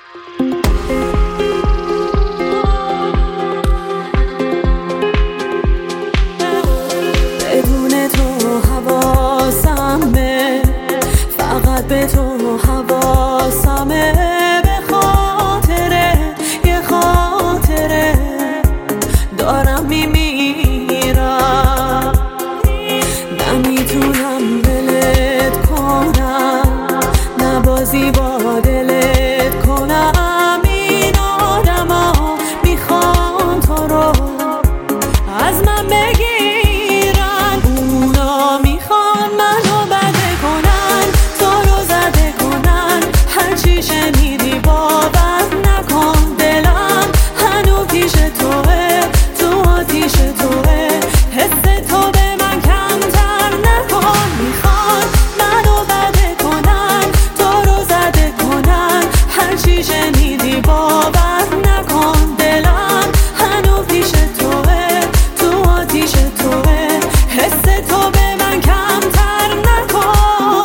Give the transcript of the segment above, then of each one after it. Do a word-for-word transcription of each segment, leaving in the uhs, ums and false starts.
بدون تو حواسمه، فقط به تو حواسمه، به خاطره یه خاطره دارم میمیرم. نمیتونم ولت کنم، نه بازی با دلت کنم. این آدما میخوان تو رو از من بگیرن، اونا میخوان منو بده کنن، تو رو زده کنن. هرچی شنیدی باور نکن، دلم هنو پیش توه، تو آتیش توه. حس تو به من کمتر نکن، میخوان منو بده کنن، تو رو زده کنن. هرچی شنیدی باور نکن، دلم هنو پیش توه، تو آتیش توه. حس تو به من کمتر نکن.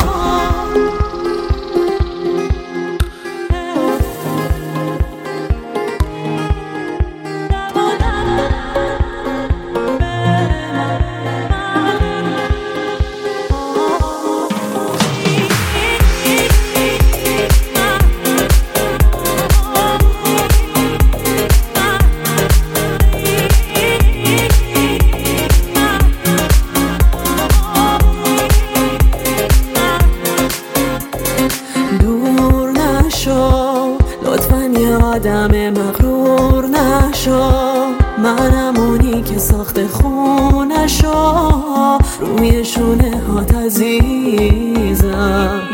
دور نشو لطفاً، یه آدم مغرور نشو. منم اونی که ساخت خونشو، روی شونه هات عزیزم.